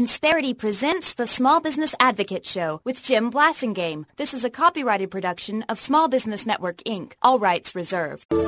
Insperity presents the Small Business Advocate Show with Jim Blasingame. This is a copyrighted production of Small Business Network, Inc. All rights reserved. We're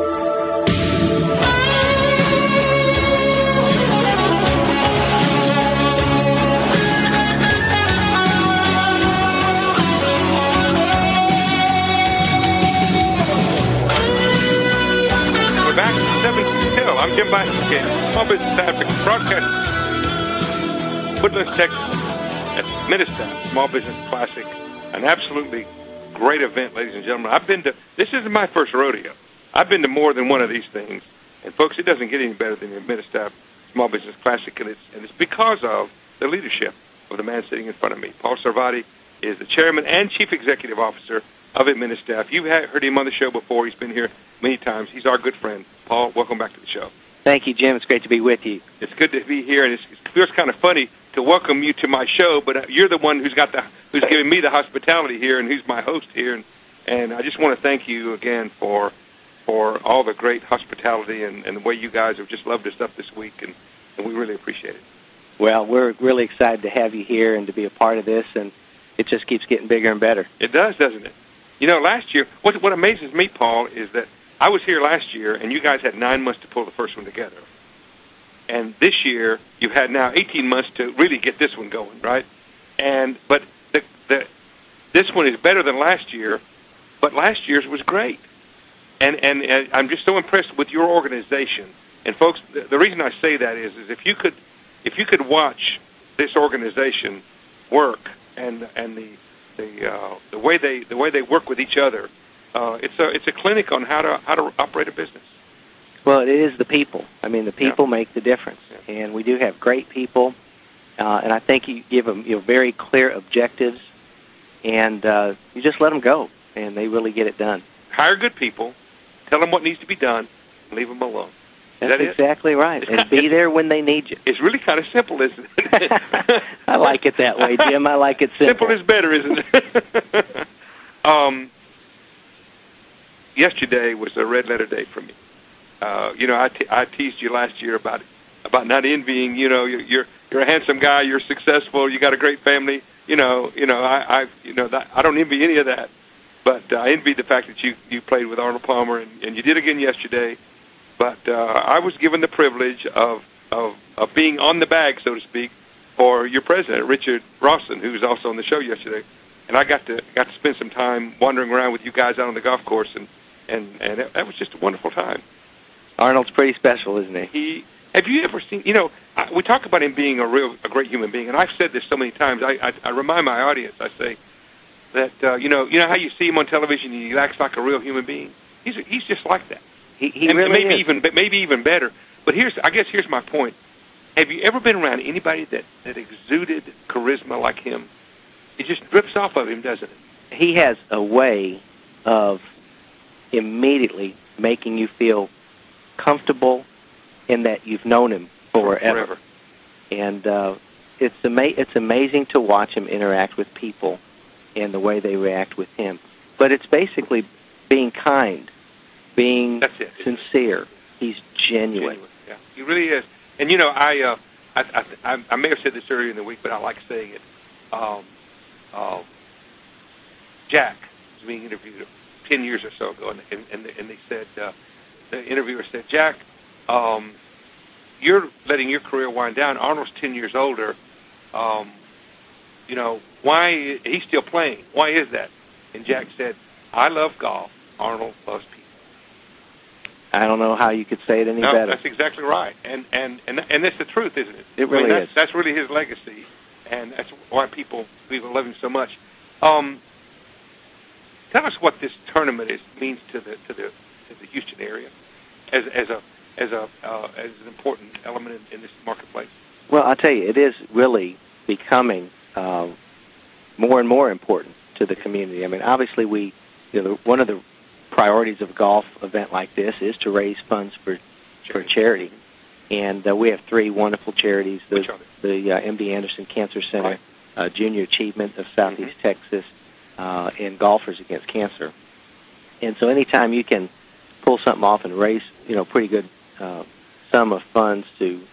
back to 7 Hill. I'm Jim Blasingame, Small Business Advocate, broadcasting Woodlands, Texas, at Ministaff Small Business Classic, an absolutely great event, ladies and gentlemen. This isn't my first rodeo. I've been to more than one of these things, and folks, it doesn't get any better than the Ministaff Small Business Classic, and it's because of the leadership of the man sitting in front of me. Paul Sarvadi is the chairman and chief executive officer of Ministaff. You've heard him on the show before. He's been here many times. He's our good friend. Paul, welcome back to the show. Thank you, Jim. It's great to be with you. It's good to be here, and it feels kind of funny to welcome you to my show, but you're the one who's giving me the hospitality here, and who's my host here, and I just want to thank you again for all the great hospitality and the way you guys have just loved us up this week, and we really appreciate it. Well, we're really excited to have you here and to be a part of this, and it just keeps getting bigger and better. It does, doesn't it? You know, last year, what amazes me, Paul, is that I was here last year, and you guys had 9 months to pull the first one together. And this year, you've had now 18 months to really get this one going, right? But this one is better than last year, but last year's was great. And I'm just so impressed with your organization. And folks, the reason I say that is if you could watch this organization work and the way they work with each other, it's a clinic on how to operate a business. Well, it is the people. I mean, the people make the difference, and we do have great people, and I think you give them very clear objectives, and you just let them go, and they really get it done. Hire good people, tell them what needs to be done, and leave them alone. That's exactly right, and be there when they need you. It's really kind of simple, isn't it? I like it that way, Jim. I like it simple. Simple is better, isn't it? Yesterday was a red letter day for me. I teased you last year about not envying. You're a handsome guy. You're successful. You got a great family. I don't envy any of that, but I envy the fact that you played with Arnold Palmer and you did again yesterday. But I was given the privilege of being on the bag, so to speak, for your president, Richard Rawson, who was also on the show yesterday, and I got to spend some time wandering around with you guys out on the golf course, and that was just a wonderful time. Arnold's pretty special, isn't he? Have you ever seen? We talk about him being a great human being, and I've said this so many times. I remind my audience. I say that you know how you see him on television, he acts like a real human being. He's just like that. He really is. Maybe even better. But here's my point. Have you ever been around anybody that exuded charisma like him? It just drips off of him, doesn't it? He has a way of immediately making you feel comfortable in that you've known him forever. And it's amazing to watch him interact with people and the way they react with him. But it's basically being kind, being sincere. He's genuine. Yeah, he really is. And I may have said this earlier in the week, but I like saying it. Jack was being interviewed 10 years or so ago, and they said, the interviewer said, Jack, you're letting your career wind down. Arnold's 10 years older. Why he's still playing? Why is that? And Jack said, I love golf. Arnold loves people. I don't know how you could say it any better. That's exactly right. And that's the truth, isn't it? It really is. That's really his legacy, and that's why people love him so much. Tell us what this tournament means to the Houston area as an important element in this marketplace. Well, I'll tell you, it is really becoming more and more important to the community. I mean, obviously, one of the priorities of a golf event like this is to raise funds for charity. And we have 3 wonderful charities: the MD Anderson Cancer Center, Junior Achievement of Southeast Texas, and Golfers Against Cancer. And so anytime you can pull something off and raise, pretty good sum of funds to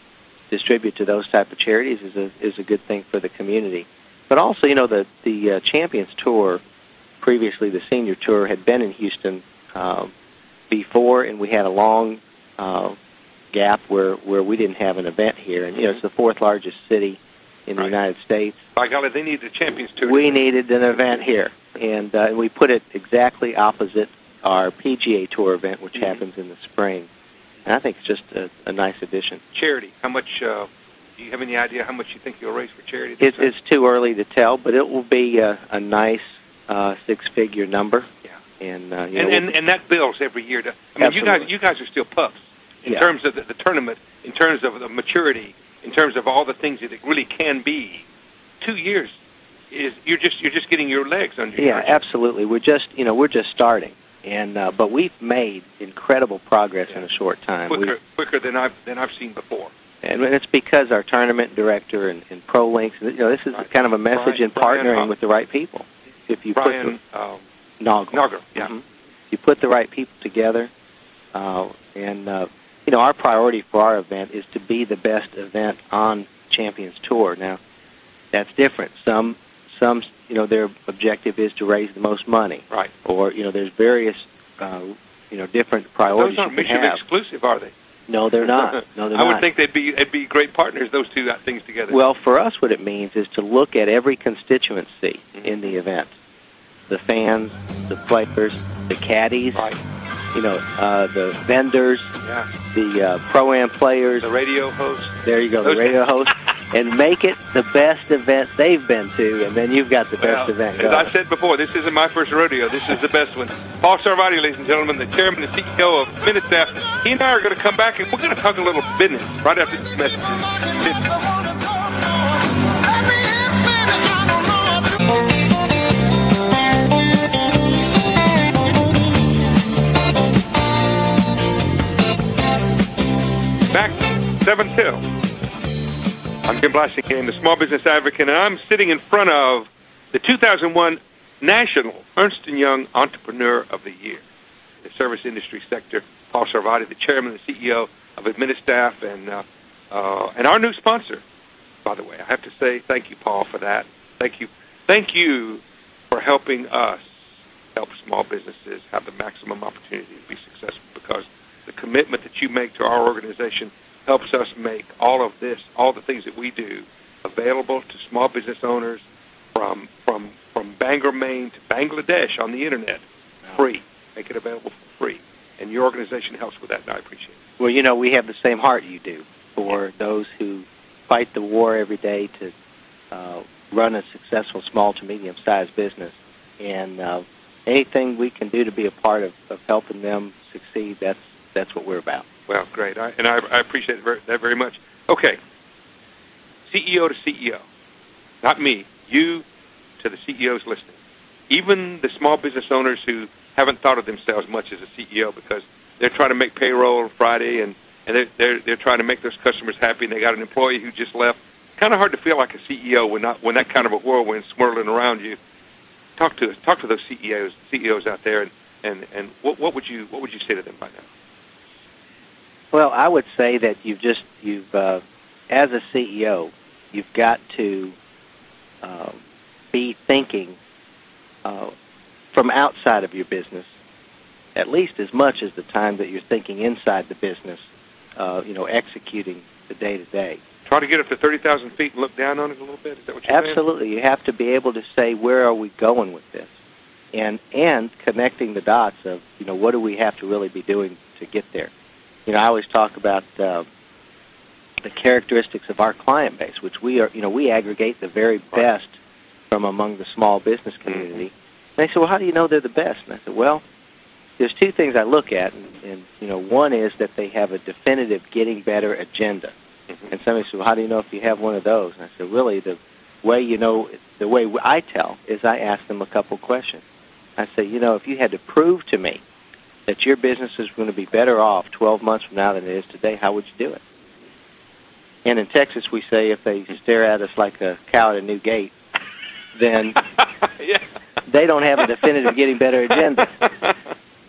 distribute to those type of charities is a good thing for the community. But also, the Champions Tour, previously the Senior Tour, had been in Houston before, and we had a long gap where we didn't have an event here. And it's the fourth largest city in the United States. By golly, they needed the Champions Tour. We needed an event here, and we put it exactly opposite our PGA Tour event, which happens in the spring. And I think it's just a nice addition. Charity, how much, do you have any idea how much you think you'll raise for charity? It's too early to tell, but it will be a nice six-figure number. Yeah. And that builds every year. You guys are still pups in terms of the tournament, in terms of the maturity, in terms of all the things that it really can be. 2 years is you're just getting your legs under you. Yeah, absolutely. We're just starting. And but we've made incredible progress in a short time. Quicker than I've seen before. And it's because our tournament director and ProLinks, this is kind of a message in partnering with the right people. If you Brian Nogger, yeah. Mm-hmm. You put the right people together, our priority for our event is to be the best event on Champions Tour. Now, that's different. Some their objective is to raise the most money. Right. Or, there's various, different priorities. Those aren't you can mutually have. exclusive, are they? No, they're not. No, they're I not. would think they'd be great partners, those two things together. Well, for us, what it means is to look at every constituency in the event. The fans, the players, the caddies, the vendors, the Pro-Am players. The radio host. There you go, the radio host. And make it the best event they've been to, and then you've got the best event going. As I said before, this isn't my first rodeo. This is the best one. Paul Sarvadi, ladies and gentlemen, the chairman and CEO of Minutestaff. He and I are going to come back, and we're going to talk a little business right after this message. Back 7 till. I'm Jim Blasingame, the Small Business Advocate, and I'm sitting in front of the 2001 National Ernst & Young Entrepreneur of the Year. The service industry sector, Paul Sarvadi, the chairman and CEO of Minutestaff, and our new sponsor, by the way. I have to say thank you, Paul, for that. Thank you for helping us help small businesses have the maximum opportunity to be successful, because the commitment that you make to our organization helps us make all of this, all the things that we do, available to small business owners from Bangor, Maine to Bangladesh on the Internet, free. Make it available for free. And your organization helps with that, and I appreciate it. Well, we have the same heart you do for those who fight the war every day to run a successful small to medium-sized business. And anything we can do to be a part of helping them succeed, that's what we're about. Well, great. I appreciate that very much. Okay. CEO to CEO. Not me. You to the CEOs listening. Even the small business owners who haven't thought of themselves much as a CEO, because they're trying to make payroll on Friday and they're trying to make those customers happy, and they got an employee who just left. It's kind of hard to feel like a CEO when that kind of a whirlwind's swirling around you. Talk to those CEOs out there, and what would you say to them by now? Well, I would say that you've as a CEO, you've got to be thinking from outside of your business, at least as much as the time that you're thinking inside the business, executing the day-to-day. Try to get up to 30,000 feet and look down on it a little bit? Is that what you're saying? Absolutely. You have to be able to say, where are we going with this? And connecting the dots of, what do we have to really be doing to get there? I always talk about the characteristics of our client base, which we aggregate the very best from among the small business community. And they said, well, how do you know they're the best? And I said, well, there's two things I look at, and one is that they have a definitive getting better agenda. And somebody said, well, how do you know if you have one of those? And I said, really, the way I tell is I ask them a couple questions. I say, if you had to prove to me that your business is going to be better off 12 months from now than it is today, how would you do it? And in Texas, we say if they stare at us like a cow at a new gate, then they don't have a definitive getting better agenda.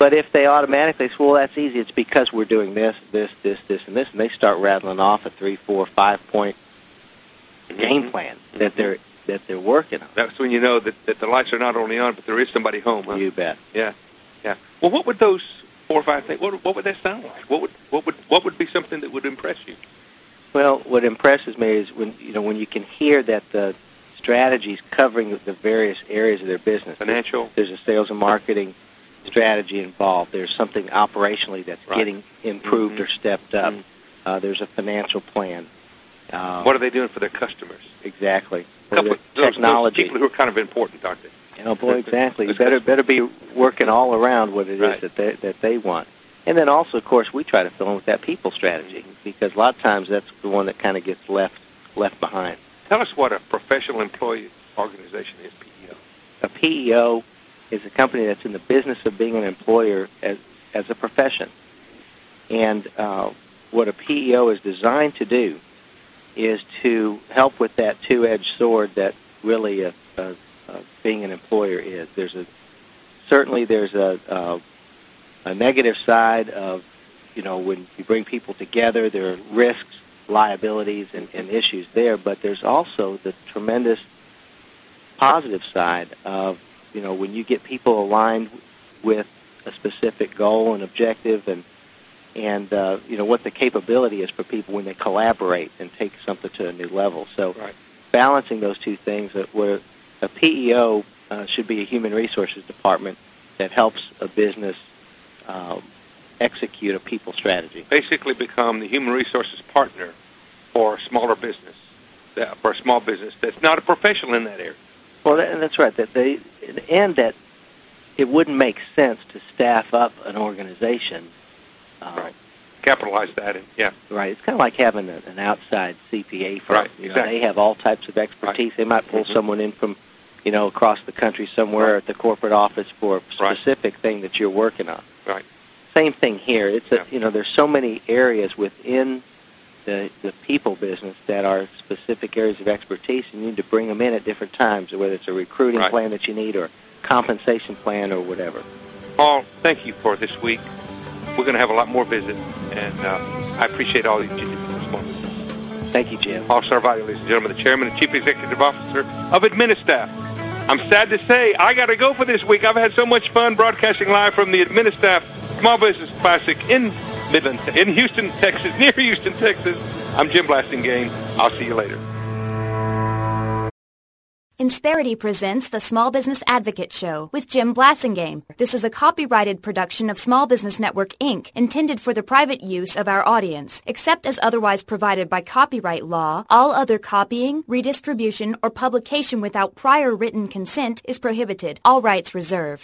But if they automatically say, well, that's easy, it's because we're doing this, this, this, this, and this, and they start rattling off a 3, 4, 5-point game plan that they're working on. That's when you know that the lights are not only on, but there is somebody home. Huh? You bet. Yeah. Well, what would those 4 or 5 things? What would that sound like? What would be something that would impress you? Well, what impresses me is when you can hear that the strategies covering the various areas of their business. Financial. There's a sales and marketing strategy involved. There's something operationally that's getting improved or stepped up. There's a financial plan. What are they doing for their customers? Exactly. Technology. Those people who are kind of important, aren't they? Oh boy, exactly. You better be working all around what it is that they want. And then also, of course, we try to fill in with that people strategy because a lot of times that's the one that kind of gets left behind. Tell us what a professional employee organization is, PEO. A PEO is a company that's in the business of being an employer as a profession. And what a PEO is designed to do is to help with that two-edged sword that really being an employer is. There's a negative side of, when you bring people together, there are risks, liabilities, and issues there, but there's also the tremendous positive side of, when you get people aligned with a specific goal and objective and what the capability is for people when they collaborate and take something to a new level. So balancing those two things, where a PEO should be a human resources department that helps a business execute a people strategy. Basically become the human resources partner for a smaller business, for a small business that's not a professional in that area. Well, that's right. That it wouldn't make sense to staff up an organization. Capitalize that in, Right. It's kind of like having an outside CPA firm. Right, exactly. They have all types of expertise. They might pull someone in from, across the country somewhere at the corporate office for a specific thing that you're working on. Right. Same thing here. It's there's so many areas within the people business that are specific areas of expertise, and you need to bring them in at different times, whether it's a recruiting plan that you need or compensation plan or whatever. Paul, thank you for this week. We're going to have a lot more visits, and I appreciate all that you did this morning. Thank you, Jim. Paul Sarvadi, ladies and gentlemen, the Chairman and Chief Executive Officer of Administaff. I'm sad to say I got to go for this week. I've had so much fun broadcasting live from the Administaff Small Business Classic in Houston, Texas, near Houston, Texas. I'm Jim Blasingame. I'll see you later. Insperity presents the Small Business Advocate Show with Jim Blasingame. This is a copyrighted production of Small Business Network, Inc., intended for the private use of our audience. Except as otherwise provided by copyright law, all other copying, redistribution, or publication without prior written consent is prohibited. All rights reserved.